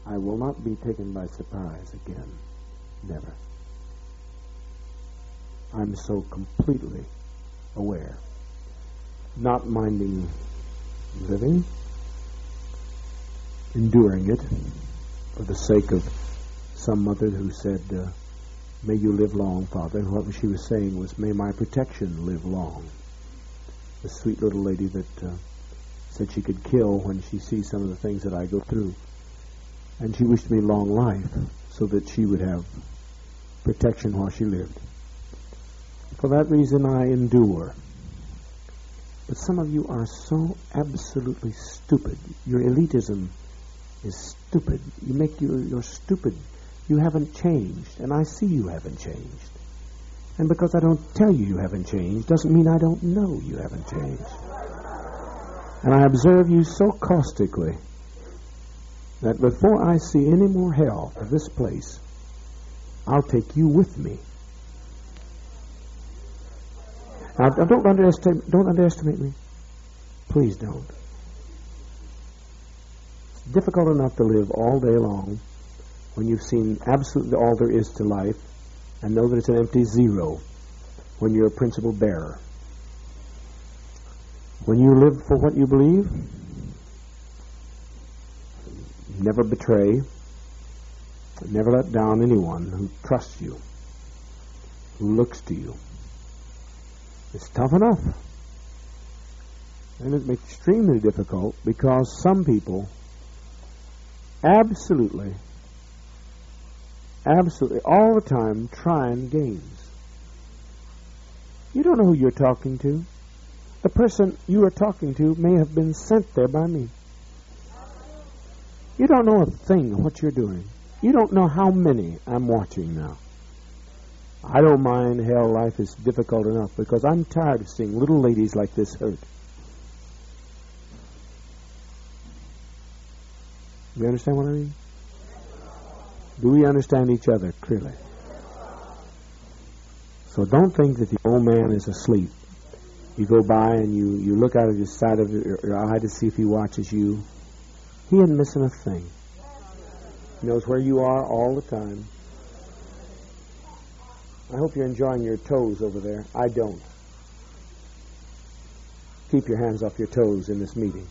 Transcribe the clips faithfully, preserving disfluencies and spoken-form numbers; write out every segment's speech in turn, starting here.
I will not be taken by surprise again. Never. I'm so completely aware. Not minding living, enduring it for the sake of some mother who said, uh, may you live long, Father. And what she was saying was, may my protection live long. The sweet little lady that uh, said she could kill when she sees some of the things that I go through. And she wished me long life so that she would have protection while she lived. For that reason I endure. But some of you are so absolutely stupid. Your elitism is stupid. You make you, you're stupid. You haven't changed, and I see you haven't changed. And because I don't tell you you haven't changed doesn't mean I don't know you haven't changed. And I observe you so caustically that before I see any more hell of this place, I'll take you with me. Now, don't underestimate, don't underestimate me. Please don't. It's difficult enough to live all day long when you've seen absolutely all there is to life and know that it's an empty zero when you're a principle bearer. When you live for what you believe, never betray, never let down anyone who trusts you, who looks to you. It's tough enough. And it's extremely difficult because some people absolutely, absolutely, all the time trying games. You don't know who you're talking to. The person you are talking to may have been sent there by me. You don't know a thing of what you're doing. You don't know how many I'm watching now. I don't mind hell, life is difficult enough because I'm tired of seeing little ladies like this hurt. You understand what I mean? Do we understand each other clearly? So don't think that the old man is asleep. You go by and you, you look out of the side of your, your eye to see if he watches you. He isn't missing a thing. He knows where you are all the time. I hope you're enjoying your toes over there. I don't. Keep your hands off your toes in this meeting.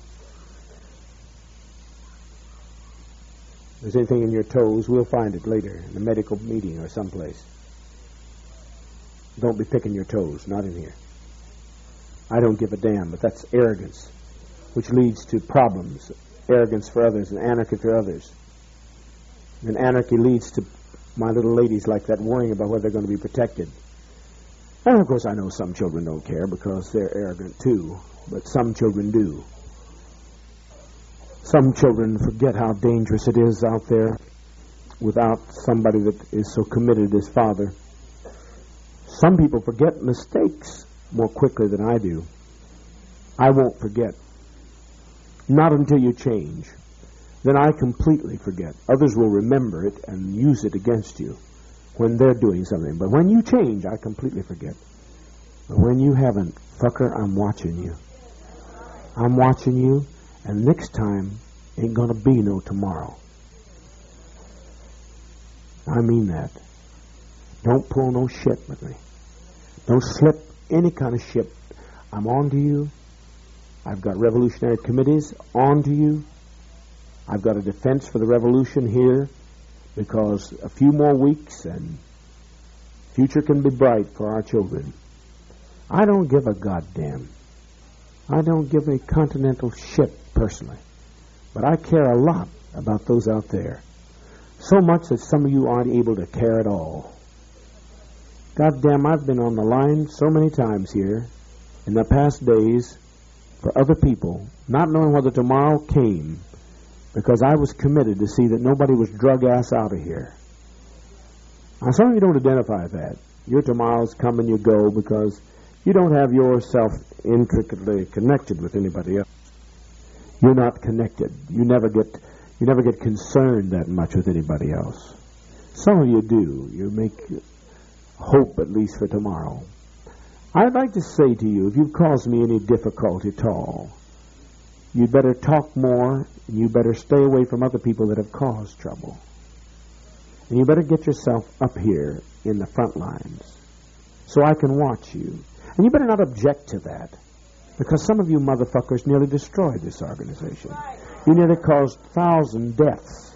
If there's anything in your toes, we'll find it later in a medical meeting or someplace. Don't be picking your toes, not in here. I don't give a damn, but that's arrogance, which leads to problems. Arrogance for others and anarchy for others. And anarchy leads to my little ladies like that worrying about whether they're going to be protected. And of course I know some children don't care because they're arrogant too, but some children do. Some children forget how dangerous it is out there without somebody that is so committed as father. Some people forget mistakes more quickly than I do. I won't forget. Not until you change. Then I completely forget. Others will remember it and use it against you when they're doing something. But when you change, I completely forget. But when you haven't, fucker, I'm watching you. I'm watching you, and next time ain't gonna be no tomorrow. I mean that. Don't pull no shit with me. Don't slip any kind of shit. I'm on to you. I've got revolutionary committees on to you. I've got a defense for the revolution here because a few more weeks and future can be bright for our children. I don't give a goddamn. I don't give a continental shit personally. But I care a lot about those out there. So much that some of you aren't able to care at all. Goddamn, I've been on the line so many times here in the past days for other people, not knowing whether tomorrow came, because I was committed to see that nobody was drug ass out of here. Now, some of you don't identify that. Your tomorrows come and you go because you don't have yourself intricately connected with anybody else. You're not connected. You never get you never get concerned that much with anybody else. Some of you do. You make hope at least for tomorrow. I'd like to say to you, if you've caused me any difficulty at all, you'd better talk more, and you better stay away from other people that have caused trouble. And you better get yourself up here in the front lines so I can watch you. And you better not object to that, because some of you motherfuckers nearly destroyed this organization. You nearly caused thousand deaths.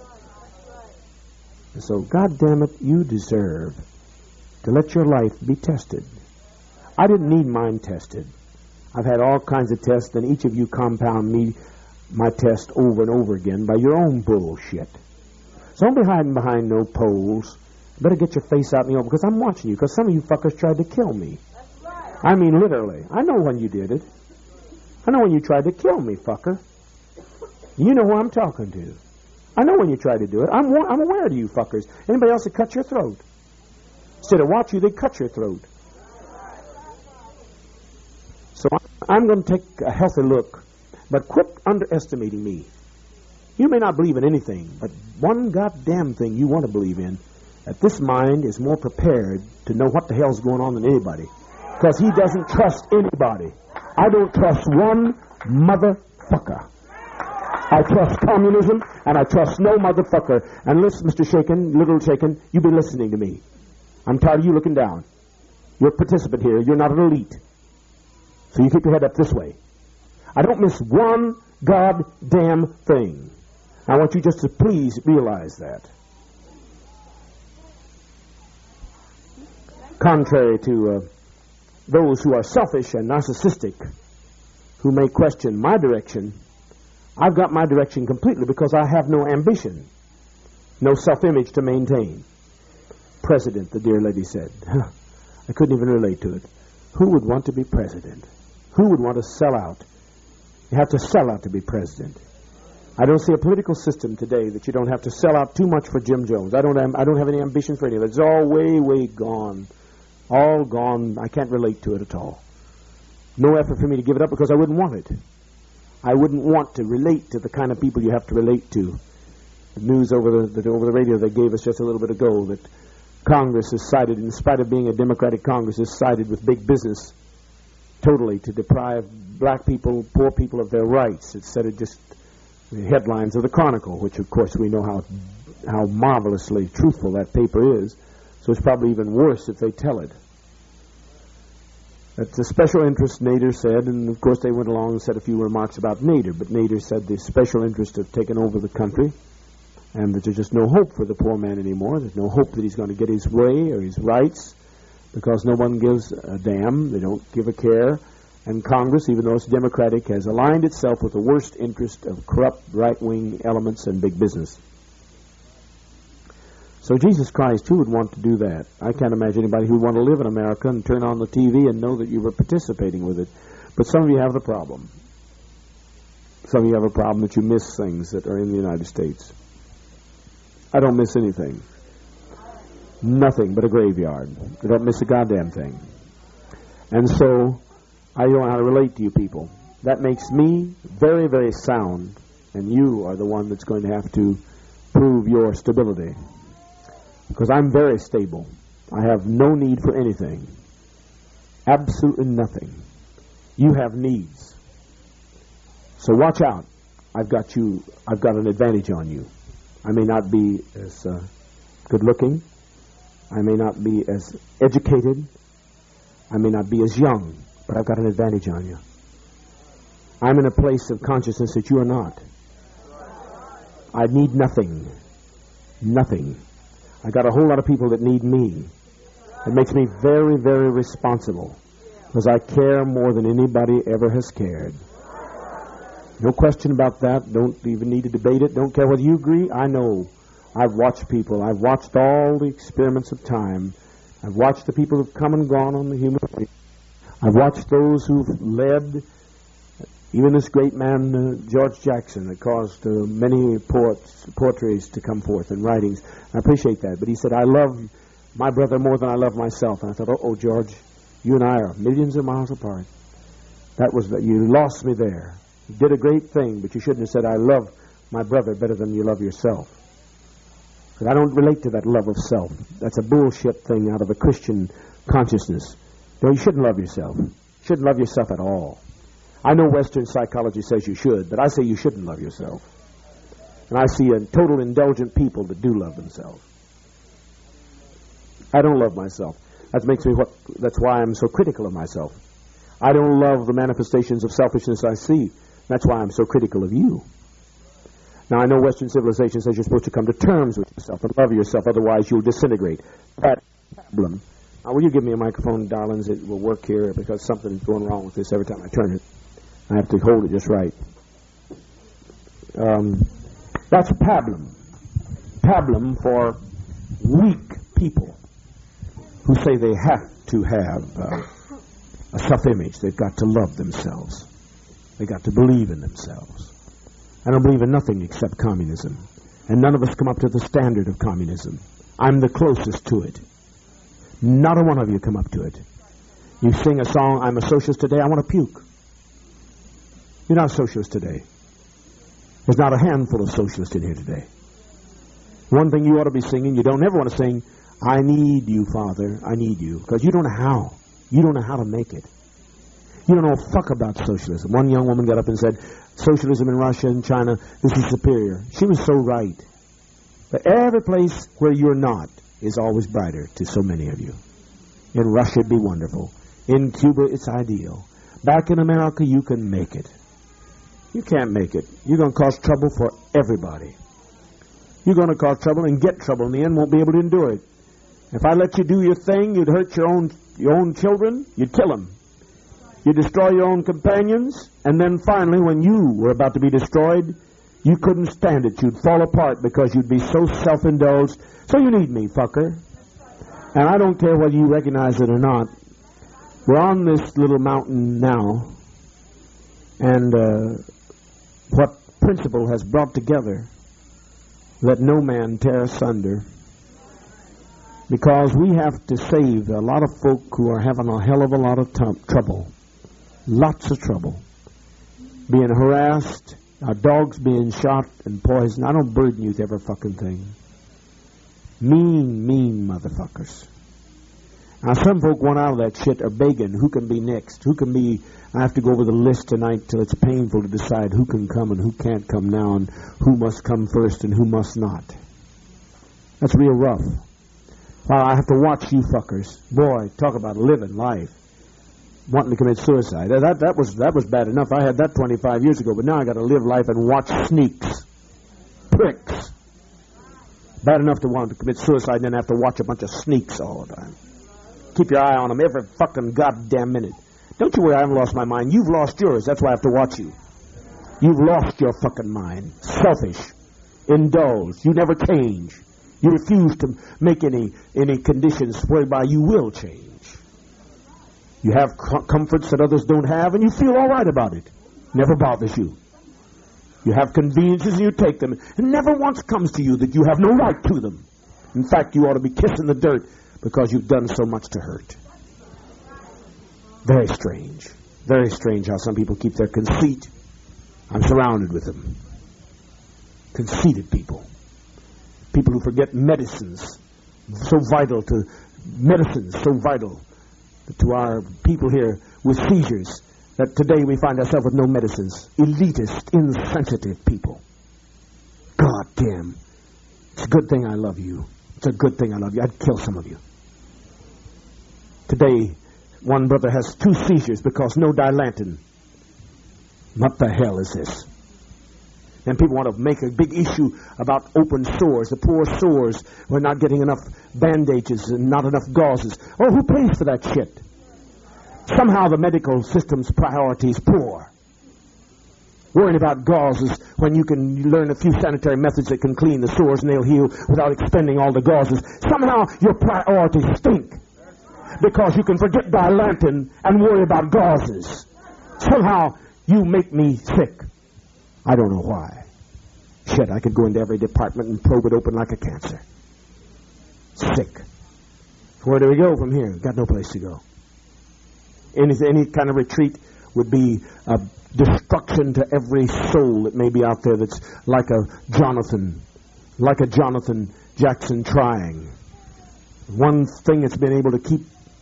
And so, God damn it, you deserve to let your life be tested. I didn't need mine tested. I've had all kinds of tests, and each of you compound me, my test over and over again by your own bullshit. So don't be hiding behind no polls. You better get your face out in the open, because I'm watching you, because some of you fuckers tried to kill me. I mean, literally. I know when you did it. I know when you tried to kill me, fucker. You know who I'm talking to. I know when you tried to do it. I'm, I'm aware of you fuckers. Anybody else that cut your throat? Instead of watch you, they cut your throat. So I'm going to take a healthy look, but quit underestimating me. You may not believe in anything, but one goddamn thing you want to believe in, that this mind is more prepared to know what the hell's going on than anybody, because he doesn't trust anybody. I don't trust one motherfucker. I trust communism, and I trust no motherfucker. And listen, Mister Shaken, little Shaken, you be listening to me. I'm tired of you looking down. You're a participant here. You're not an elite. So you keep your head up this way. I don't miss one goddamn thing. I want you just to please realize that. Contrary to uh, those who are selfish and narcissistic, who may question my direction, I've got my direction completely because I have no ambition, no self-image to maintain. President, the dear lady said. I couldn't even relate to it. Who would want to be president? Who would want to sell out? You have to sell out to be president. I don't see a political system today that you don't have to sell out too much for Jim Jones. I don't have, I don't have any ambition for any of it. It's all way, way gone. All gone. I can't relate to it at all. No effort for me to give it up because I wouldn't want it. I wouldn't want to relate to the kind of people you have to relate to. The news over the, the over the radio they gave us just a little bit ago that Congress has sided, in spite of being a Democratic Congress, has sided with big business totally to deprive black people, poor people of their rights. It said it just the headlines of the Chronicle, which of course we know how how marvelously truthful that paper is. So it's probably even worse if they tell it. That's a special interest, Nader said, and of course they went along and said a few remarks about Nader, but Nader said the special interests have taken over the country, and that there's just no hope for the poor man anymore. There's no hope that he's going to get his way or his rights, because no one gives a damn. They don't give a care. And Congress, even though it's Democratic, has aligned itself with the worst interest of corrupt right-wing elements and big business. So Jesus Christ, who would want to do that? I can't imagine anybody who would want to live in America and turn on the T V and know that you were participating with it. But some of you have the problem. Some of you have a problem that you miss things that are in the United States. I don't miss anything. Nothing but a graveyard. I don't miss a goddamn thing. And so I don't know how to relate to you people. That makes me very, very sound, and you are the one that's going to have to prove your stability. Because I'm very stable. I have no need for anything. Absolutely nothing. You have needs. So watch out. I've got you, I've got an advantage on you. I may not be as uh, good looking. I may not be as educated. I may not be as young. But I've got an advantage on you. I'm in a place of consciousness that you are not. I need nothing. Nothing. I got a whole lot of people that need me. It makes me very, very responsible. Because I care more than anybody ever has cared. No question about that. Don't even need to debate it. Don't care whether you agree. I know. I've watched people. I've watched all the experiments of time. I've watched the people who've come and gone on the human race. I've watched those who've led, even this great man, uh, George Jackson, that caused uh, many poets, poetries to come forth and writings. I appreciate that. But he said, I love my brother more than I love myself. And I thought, oh, George, you and I are millions of miles apart. That was, that you lost me there. You did a great thing, but you shouldn't have said, I love my brother better than you love yourself. Because I don't relate to that love of self. That's a bullshit thing out of a Christian consciousness. No, you shouldn't love yourself. You shouldn't love yourself at all. I know Western psychology says you should, but I say you shouldn't love yourself. And I see a total indulgent people that do love themselves. I don't love myself. That makes me what. That's why I'm so critical of myself. I don't love the manifestations of selfishness I see. That's why I'm so critical of you. Now, I know Western civilization says you're supposed to come to terms with yourself and love yourself, otherwise you'll disintegrate. That's a problem. Now, will you give me a microphone, darlings? It will work here because something's going wrong with this every time I turn it. I have to hold it just right. Um, that's a pablum. Pablum for weak people who say they have to have uh, a self-image. They've got to love themselves. They've got to believe in themselves. I don't believe in nothing except communism. And none of us come up to the standard of communism. I'm the closest to it. Not a one of you come up to it. You sing a song, I'm a socialist today, I want to puke. You're not a socialist today. There's not a handful of socialists in here today. One thing you ought to be singing, you don't ever want to sing, I need you, Father, I need you. Because you don't know how. You don't know how to make it. You don't know a fuck about socialism. One young woman got up and said, socialism in Russia and China, this is superior. She was so right. But every place where you're not is always brighter to so many of you. In Russia, it'd be wonderful. In Cuba, it's ideal. Back in America, you can make it. You can't make it. You're going to cause trouble for everybody. You're going to cause trouble and get trouble. In the end, won't be able to endure it. If I let you do your thing, you'd hurt your own your own children. You'd kill them. You'd destroy your own companions. And then finally, when you were about to be destroyed, you couldn't stand it. You'd fall apart because you'd be so self-indulged. So you need me, fucker. And I don't care whether you recognize it or not. We're on this little mountain now. And uh, what principle has brought together, let no man tear asunder. Because we have to save a lot of folk who are having a hell of a lot of t- trouble. Lots of trouble. Being harassed, our dogs being shot and poisoned. I don't burden you with every fucking thing. Mean, mean motherfuckers. Now, some folk want out of that shit are begging, who can be next? Who can be... I have to go over the list tonight till it's painful to decide who can come and who can't come now and who must come first and who must not. That's real rough. Well, I have to watch you fuckers. Boy, talk about living life. Wanting to commit suicide. That, that, was, that was bad enough. I had that twenty-five years ago, but now I got to live life and watch sneaks. Pricks. Bad enough to want to commit suicide and then have to watch a bunch of sneaks all the time. Keep your eye on them every fucking goddamn minute. Don't you worry, I haven't lost my mind. You've lost yours. That's why I have to watch you. You've lost your fucking mind. Selfish. Indulged. You never change. You refuse to make any any conditions whereby you will change. You have com- comforts that others don't have, and you feel all right about it. Never bothers you. You have conveniences, and you take them. And never once comes to you that you have no right to them. In fact, you ought to be kissing the dirt because you've done so much to hurt. Very strange. Very strange how some people keep their conceit. I'm surrounded with them. Conceited people. People who forget medicines. So vital to... Medicines so vital to our people here with seizures that today we find ourselves with no medicines. Elitist, insensitive people. God damn. It's a good thing I love you. It's a good thing I love you. I'd kill some of you. Today... One brother has two seizures because no Dilantin. What the hell is this? And people want to make a big issue about open sores. The poor sores. We're not getting enough bandages and not enough gauzes. Oh, who pays for that shit? Somehow the medical system's priority is poor. Worrying about gauzes when you can learn a few sanitary methods that can clean the sores and they'll heal without expending all the gauzes. Somehow your priorities stink. Because you can forget Dilantin and worry about gauzes. Somehow you make me sick. I don't know why. Shit, I could go into every department and probe it open like a cancer. Sick. Where do we go from here? Got no place to go. Any, any kind of retreat would be a destruction to every soul that may be out there that's like a Jonathan, like a Jonathan Jackson trying. One thing that's been able to keep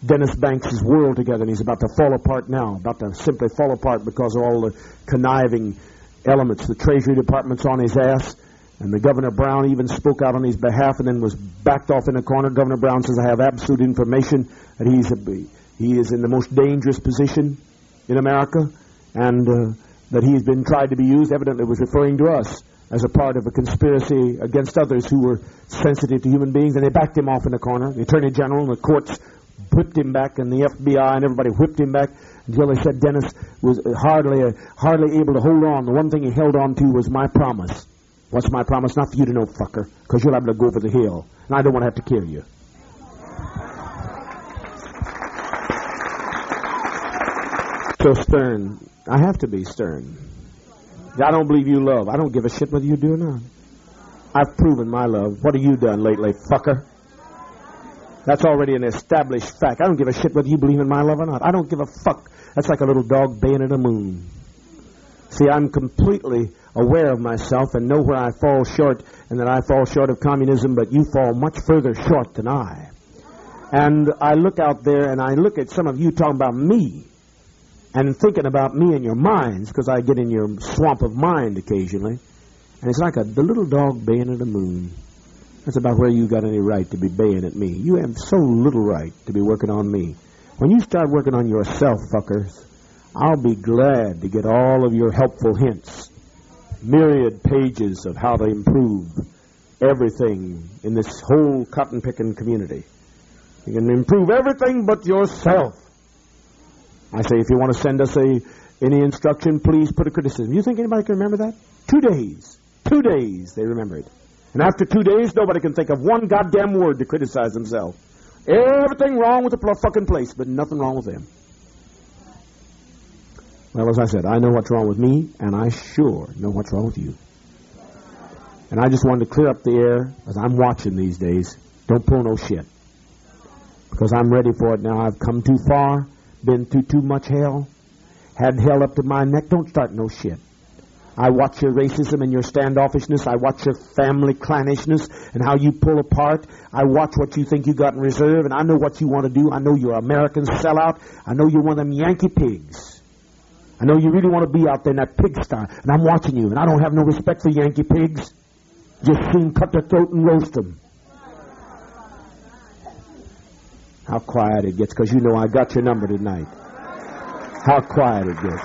Dennis Banks' world together, and he's about to fall apart now, about to simply fall apart because of all the conniving elements. The Treasury Department's on his ass, and the Governor Brown even spoke out on his behalf and then was backed off in a corner. Governor Brown says, I have absolute information that he's a, he is in the most dangerous position in America, and uh, that he's been tried to be used. Evidently was referring to us as a part of a conspiracy against others who were sensitive to human beings, and they backed him off in a corner. The Attorney General and the courts whipped him back, and the F B I and everybody whipped him back until they said Dennis was hardly uh, hardly able to hold on. The one thing he held on to was my promise. What's my promise? Not for you to know, fucker, because you'll have to go over the hill, and I don't want to have to kill you. So stern. I have to be stern. I don't believe you love. I don't give a shit whether you do or not. I've proven my love. What have you done lately, fucker? That's already an established fact. I don't give a shit whether you believe in my love or not. I don't give a fuck. That's like a little dog baying at a moon. See, I'm completely aware of myself and know where I fall short, and that I fall short of communism, but you fall much further short than I. And I look out there and I look at some of you talking about me and thinking about me in your minds, because I get in your swamp of mind occasionally, and it's like a the little dog baying at the moon. That's about where you got any right to be baying at me. You have so little right to be working on me. When you start working on yourself, fuckers, I'll be glad to get all of your helpful hints, myriad pages of how to improve everything in this whole cotton-picking community. You can improve everything but yourself. I say, if you want to send us a any instruction, please put a criticism. You think anybody can remember that? Two days. Two days they remember it. And after two days, nobody can think of one goddamn word to criticize themselves. Everything wrong with the fucking place, but nothing wrong with them. Well, as I said, I know what's wrong with me, and I sure know what's wrong with you. And I just wanted to clear up the air, as I'm watching these days. Don't pull no shit. Because I'm ready for it now. I've come too far, been through too much hell, had hell up to my neck. Don't start no shit. I watch your racism and your standoffishness. I watch your family clannishness and how you pull apart. I watch what you think you got in reserve, and I know what you want to do. I know you're American sellout. I know you're one of them Yankee pigs. I know you really want to be out there in that pigsty, and I'm watching you, and I don't have no respect for Yankee pigs. Just soon cut their throat and roast them. How quiet it gets, because you know I got your number tonight. How quiet it gets.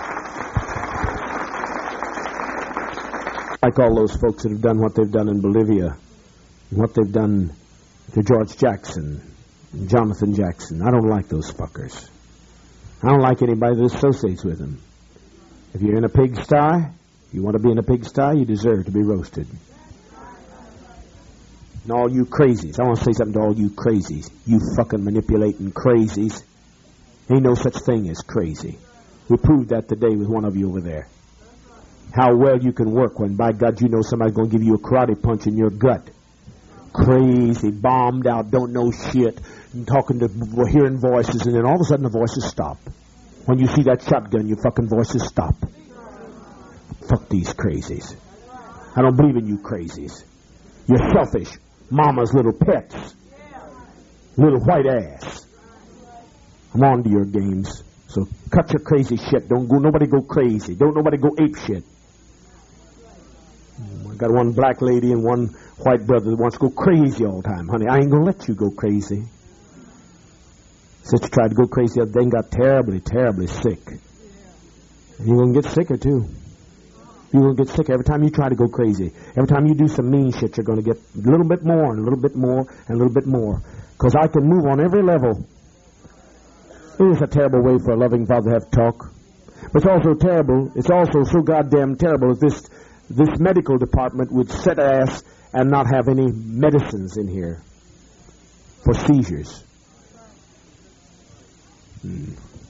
Like all those folks that have done what they've done in Bolivia, and what they've done to George Jackson and Jonathan Jackson. I don't like those fuckers. I don't like anybody that associates with them. If you're in a pigsty, you want to be in a pigsty, you deserve to be roasted. And all you crazies, I want to say something to all you crazies, you fucking manipulating crazies. Ain't no such thing as crazy. We proved that today with one of you over there. How well you can work when, by God, you know somebody's going to give you a karate punch in your gut. Crazy, bombed out, don't know shit, and talking to, hearing voices, and then all of a sudden the voices stop. When you see that shotgun, your fucking voices stop. Fuck these crazies. I don't believe in you crazies. You're selfish. Mama's little pets. Little white ass. I'm on to your games. So cut your crazy shit. Don't go, nobody go crazy. Don't nobody go ape shit. I got one black lady and one white brother that wants to go crazy all the time. Honey, I ain't going to let you go crazy. Sister tried to go crazy the other day and got terribly, terribly sick. And you're going to get sicker, too. You're going to get sicker every time you try to go crazy. Every time you do some mean shit, you're going to get a little bit more and a little bit more and a little bit more. Because I can move on every level. It is a terrible way for a loving father to have to talk. But it's also terrible. It's also so goddamn terrible that this, this medical department would set ass and not have any medicines in here for seizures. Hmm.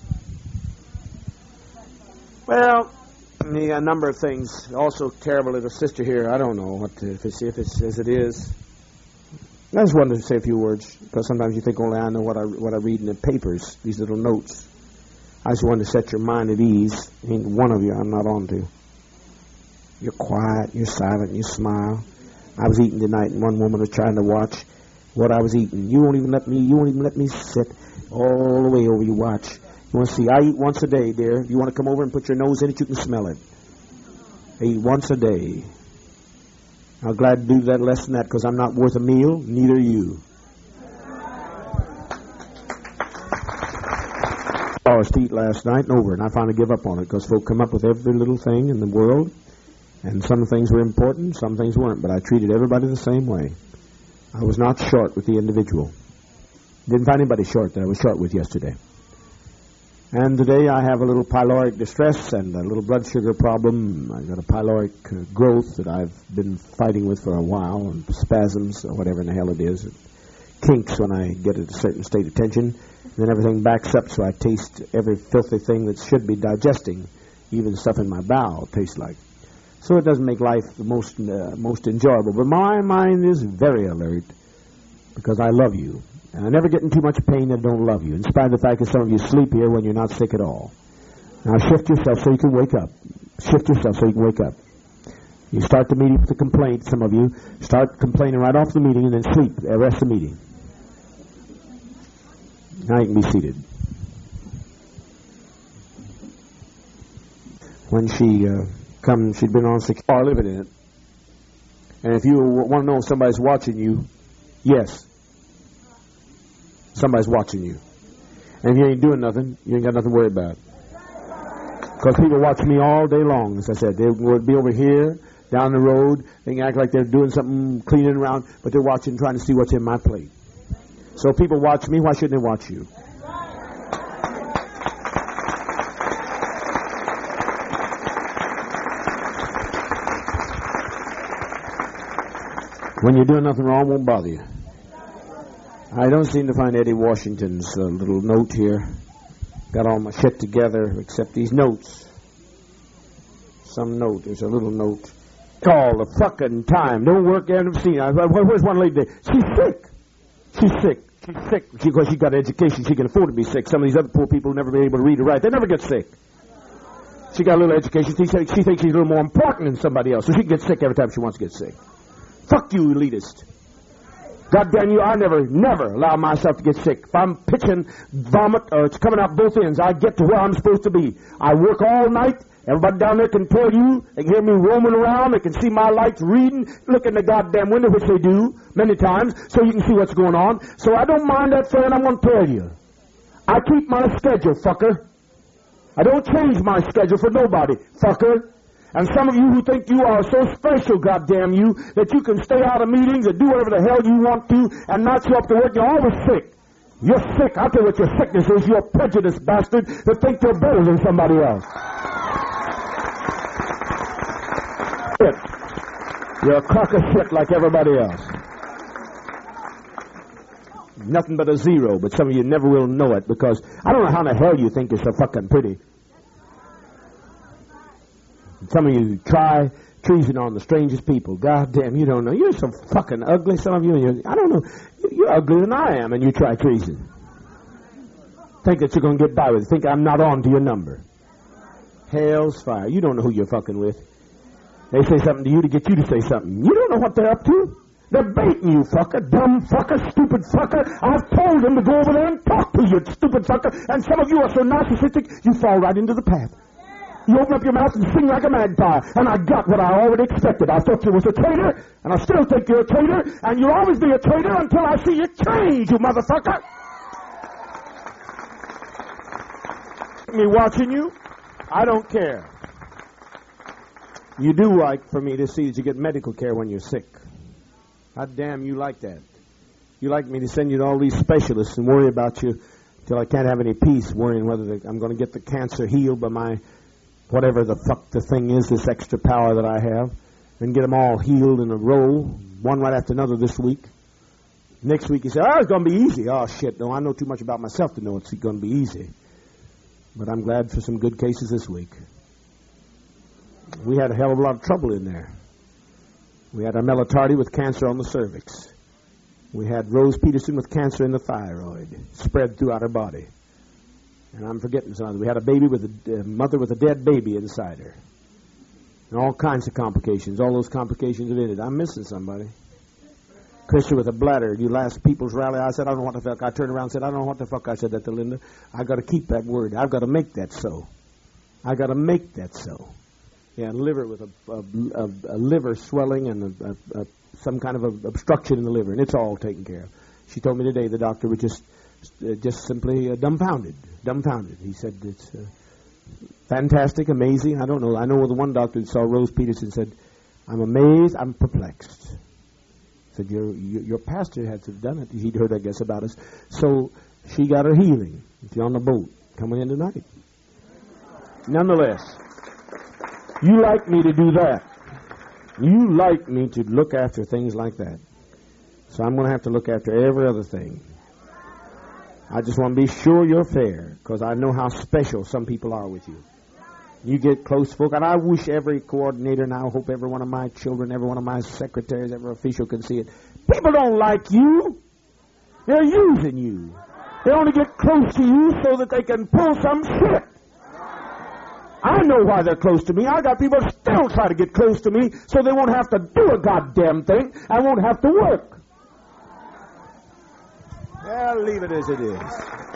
Well, I mean, a number of things. Also terrible little sister here. I don't know what to, if it's if it's as it is. I just wanted to say a few words, because sometimes you think only I know what I what I read in the papers, these little notes. I just wanted to set your mind at ease. Ain't one of you I'm not on to. You're quiet, you're silent, you smile. I was eating tonight, and one woman was trying to watch, what I was eating. You won't even let me, you won't even let me sit all the way over. You watch. You want to see, I eat once a day, dear. If you want to come over and put your nose in it, you can smell it. I eat once a day. I'm glad to do that less than that because I'm not worth a meal, neither are you. I was to eat last night and over, and I finally give up on it because folk come up with every little thing in the world, and some things were important, some things weren't, but I treated everybody the same way. I was not short with the individual. Didn't find anybody short that I was short with yesterday. And today I have a little pyloric distress and a little blood sugar problem. I've got a pyloric uh, growth that I've been fighting with for a while, and spasms, or whatever in the hell it is. It kinks when I get at a certain state of tension. And then everything backs up, so I taste every filthy thing that should be digesting. Even the stuff in my bowel tastes like. So it doesn't make life the most, uh, most enjoyable. But my mind is very alert because I love you. And I never get in too much pain that I don't love you, in spite of the fact that some of you sleep here when you're not sick at all. Now shift yourself so you can wake up. Shift yourself so you can wake up. You start the meeting with a complaint, some of you. Start complaining right off the meeting and then sleep the rest of the meeting. Now you can be seated. When she uh, comes, she'd been on six car living in it. And if you want to know if somebody's watching you, yes. Somebody's watching you. And if you ain't doing nothing, you ain't got nothing to worry about. Because people watch me all day long, as I said. They would be over here, down the road. They can act like they're doing something, cleaning around, but they're watching, trying to see what's in my plate. So if people watch me, why shouldn't they watch you? When you're doing nothing wrong, it won't bother you. I don't seem to find Eddie Washington's uh, little note here. Got all my shit together except these notes. Some note. There's a little note. All the fucking time. Don't work there. I've seen. Where's one lady there? She's sick. She's sick. She's sick. Because she got education, she can afford to be sick. Some of these other poor people who never been able to read or write, they never get sick. She got a little education. She, she thinks she's a little more important than somebody else, so she can get sick every time she wants to get sick. Fuck you, elitist. God damn you, I never, never allow myself to get sick. If I'm pitching vomit or it's coming out both ends, I get to where I'm supposed to be. I work all night. Everybody down there can tell you. They can hear me roaming around. They can see my lights reading. Look in the goddamn window, which they do many times, so you can see what's going on. So I don't mind that, friend. I'm going to tell you. I keep my schedule, fucker. I don't change my schedule for nobody, fucker. And some of you who think you are so special, goddamn you, that you can stay out of meetings and do whatever the hell you want to and not show up to work, you're always sick. You're sick. I'll tell you what your sickness is. You're a prejudiced bastard that think you're better than somebody else. You're a crock of shit like everybody else. Nothing but a zero, but some of you never will know it because I don't know how in the hell you think you're so fucking pretty. Some of you try treason on the strangest people. God damn, you don't know. You're so fucking ugly, some of you. And you're, I don't know. You're uglier than I am, and you try treason. Think that you're going to get by with it. Think I'm not on to your number. Hell's fire. You don't know who you're fucking with. They say something to you to get you to say something. You don't know what they're up to. They're baiting you, fucker. Dumb fucker, stupid fucker. I've told them to go over there and talk to you, stupid fucker. And some of you are so narcissistic, you fall right into the path. You open up your mouth and sing like a magpie. And I got what I already expected. I thought you was a traitor, and I still think you're a traitor, and you'll always be a traitor until I see you change, you motherfucker. Me watching you? I don't care. You do like for me to see that you get medical care when you're sick. God damn, you like that. You like me to send you to all these specialists and worry about you till I can't have any peace, worrying whether the, I'm going to get the cancer healed by my whatever the fuck the thing is, this extra power that I have, and get them all healed in a row, one right after another this week. Next week you say, oh, it's going to be easy. Oh, shit, no, I know too much about myself to know it's going to be easy. But I'm glad for some good cases this week. We had a hell of a lot of trouble in there. We had Armella Tardy with cancer on the cervix. We had Rose Peterson with cancer in the thyroid, spread throughout her body. And I'm forgetting something. We had a baby with a uh, mother with a dead baby inside her. And all kinds of complications. All those complications have ended. I'm missing somebody. Christian with a bladder. You last people's rally. I said, I don't know what the fuck. I turned around and said, I don't know what the fuck. I said that to Linda. I got to keep that word. I've got to make that so. I got to make that so. Yeah, liver with a, a, a, a liver swelling and a, a, a, some kind of a obstruction in the liver, and it's all taken care of. She told me today the doctor was just uh, just simply uh, dumbfounded. Dumbfounded. He said it's uh, fantastic, amazing. I don't know. I know the one doctor that saw Rose Peterson said, I'm amazed, I'm perplexed. Said, your, your your pastor had to have done it. He'd heard, I guess, about us. So she got her healing. She's on the boat coming in tonight. Nonetheless, you like me to do that. You like me to look after things like that. So I'm going to have to look after every other thing. I just want to be sure you're fair, because I know how special some people are with you. You get close folk, and I wish every coordinator, and I hope every one of my children, every one of my secretaries, every official can see it. People don't like you. They're using you. They only get close to you so that they can pull some shit. I know why they're close to me. I got people still try to get close to me so they won't have to do a goddamn thing. I won't have to work. Well, leave it as it is.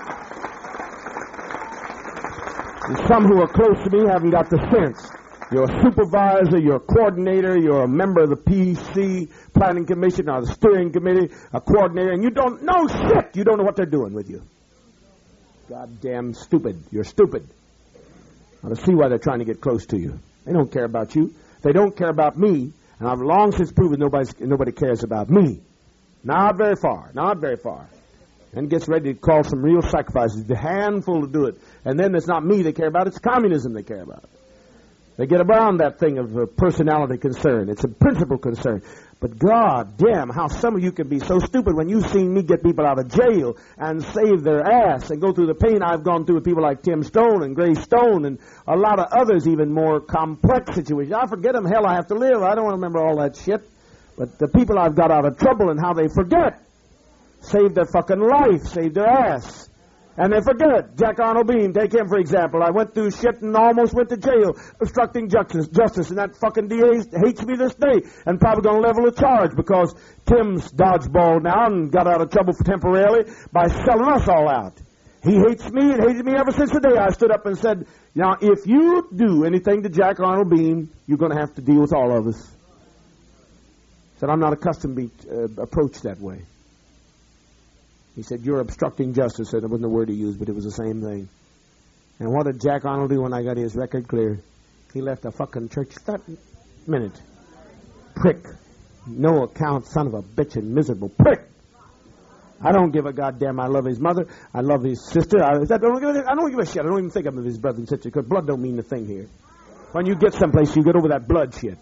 And some who are close to me haven't got the sense. You're a supervisor, you're a coordinator, you're a member of the P C, Planning Commission, or the Steering Committee, a coordinator, and you don't know shit. You don't know what they're doing with you. Goddamn stupid. You're stupid. I ought to see why they're trying to get close to you. They don't care about you. They don't care about me, and I've long since proven nobody's, nobody cares about me. Not very far. Not very far. And gets ready to call some real sacrifices. The handful to do it. And then it's not me they care about, it's communism they care about. They get around that thing of a personality concern. It's a principle concern. But God damn, how some of you can be so stupid when you've seen me get people out of jail and save their ass and go through the pain I've gone through with people like Tim Stone and Grace Stone and a lot of others, even more complex situations. I forget them. Hell, I have to live. I don't want to remember all that shit. But the people I've got out of trouble and how they forget. Saved their fucking life, saved their ass. And they forget. Jack Arnold Bean, take him for example. I went through shit and almost went to jail obstructing justice, justice and that fucking D A hates me this day and probably going to level a charge because Tim's dodgeball now and got out of trouble temporarily by selling us all out. He hates me and hated me ever since the day I stood up and said, now, if you do anything to Jack Arnold Bean, you're going to have to deal with all of us. Said, I'm not accustomed to be uh, approached that way. He said, you're obstructing justice. And it wasn't the word he used, but it was the same thing. And what did Jack Arnold do when I got his record clear? He left a fucking church that minute. Prick. No account, son of a bitch and miserable prick. I don't give a goddamn. I love his mother. I love his sister. I, I, don't, give a, I don't give a shit. I don't even think of his brother and sister because blood don't mean a thing here. When you get someplace, you get over that blood shit.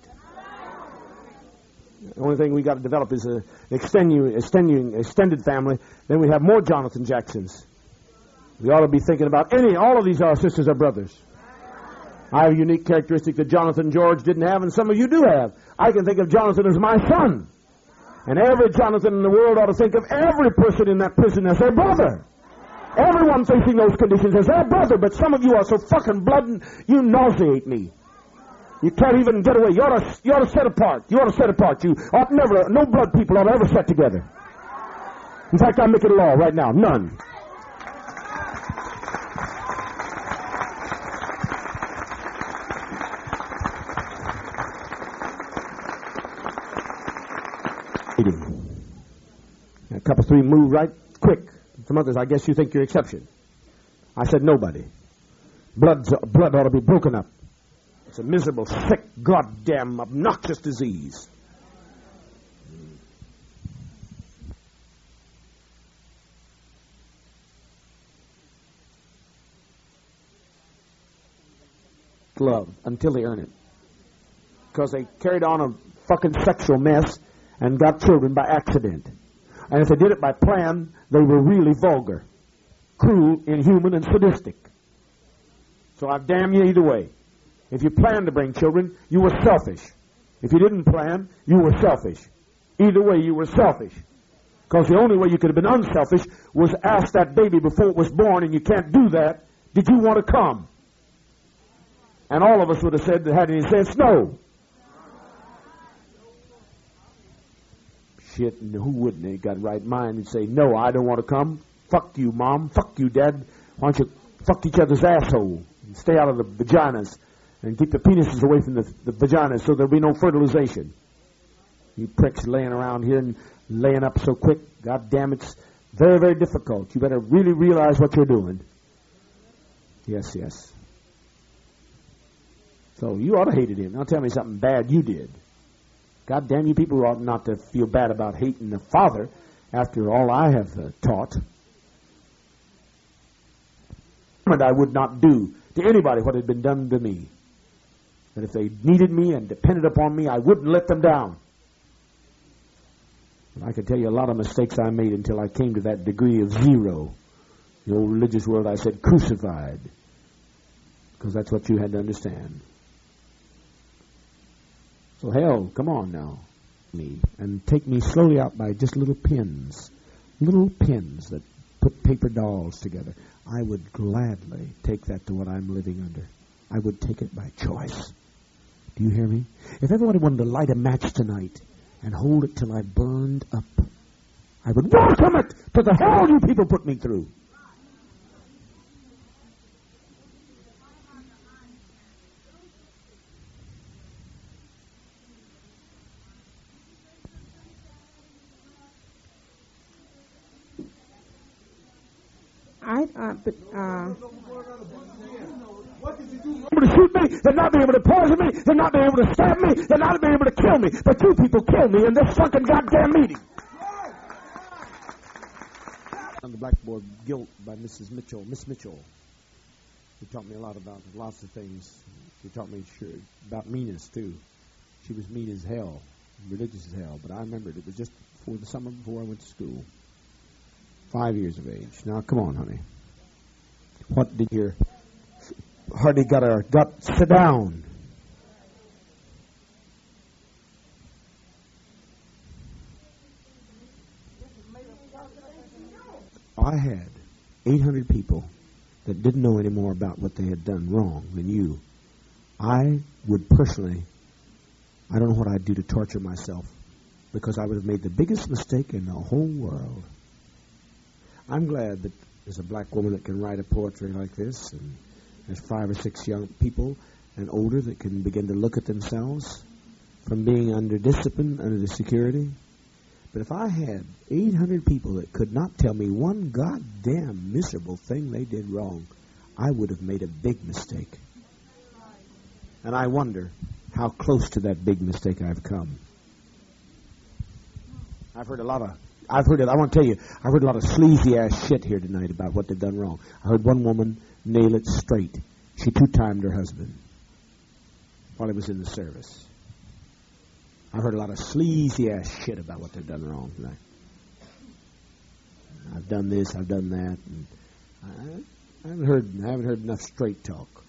The only thing we got to develop is an extending, extending, extended family. Then we have more Jonathan Jacksons. We ought to be thinking about any, all of these are sisters or brothers. I have a unique characteristic that Jonathan George didn't have, and some of you do have. I can think of Jonathan as my son. And every Jonathan in the world ought to think of every person in that prison as their brother. Everyone facing those conditions as their brother, but some of you are so fucking blood, you nauseate me. You can't even get away. You ought to, you ought to set apart. You ought to set apart. You ought never, no blood people ought to ever set together. In fact, I'm making a law right now. None. A couple three moved right quick. Some others, I guess you think you're exception. I said nobody. Blood, blood ought to be broken up. It's a miserable, sick, goddamn, obnoxious disease. Love until they earn it. Because they carried on a fucking sexual mess and got children by accident. And if they did it by plan, they were really vulgar, cruel, inhuman, and sadistic. So I damn you either way. If you planned to bring children, you were selfish. If you didn't plan, you were selfish. Either way, you were selfish. Because the only way you could have been unselfish was ask that baby before it was born, and you can't do that. Did you want to come? And all of us would have said, that had any sense, no. shit, and who wouldn't? They got right mind and say, no, I don't want to come. Fuck you, Mom. Fuck you, Dad. Why don't you fuck each other's asshole and stay out of the vaginas and keep the penises away from the, the vaginas so there'll be no fertilization. You pricks laying around here and laying up so quick. God damn, it's very, very difficult. You better really realize what you're doing. Yes, yes. So you ought to hate him. Now tell me something bad you did. God damn, you people ought not to feel bad about hating the Father after all I have uh, taught. And I would not do to anybody what had been done to me. And if they needed me and depended upon me, I wouldn't let them down. And I can tell you a lot of mistakes I made until I came to that degree of zero. In the old religious world, I said crucified. Because that's what you had to understand. So hell, come on now. Me and take me slowly out by just little pins. Little pins that put paper dolls together. I would gladly take that to what I'm living under. I would take it by choice. Do you hear me? If everybody wanted to light a match tonight and hold it till I burned up, I would welcome it to the hell you people put me through. I, uh, but, uh... able to shoot me, they're not be able to poison me, they're not be able to stab me, they're not be able to kill me, but you people kill me in this fucking goddamn meeting. On the blackboard, Guilt by Missus Mitchell, Miss Mitchell. She taught me a lot about lots of things. She taught me sure, about meanness, too. She was mean as hell, religious as hell, but I remembered it was just before the summer before I went to school. Five years of age. Now, come on, honey. What did your... Hardly got her... Got... Sit down. I had eight hundred people that didn't know any more about what they had done wrong than you. I would personally... I don't know what I'd do to torture myself because I would have made the biggest mistake in the whole world. I'm glad that there's a black woman that can write a poetry like this, and there's five or six young people and older that can begin to look at themselves from being under discipline, under the security. But if I had eight hundred people that could not tell me one goddamn miserable thing they did wrong, I would have made a big mistake. And I wonder how close to that big mistake I've come. I've heard a lot of I've heard it. I want to tell you, I've heard a lot of sleazy ass shit here tonight about what they've done wrong. I heard one woman nail it straight. She two-timed her husband while he was in the service. I've heard a lot of sleazy ass shit about what they've done wrong tonight. I've done this, I've done that, and I, I haven't heard. I haven't heard enough straight talk.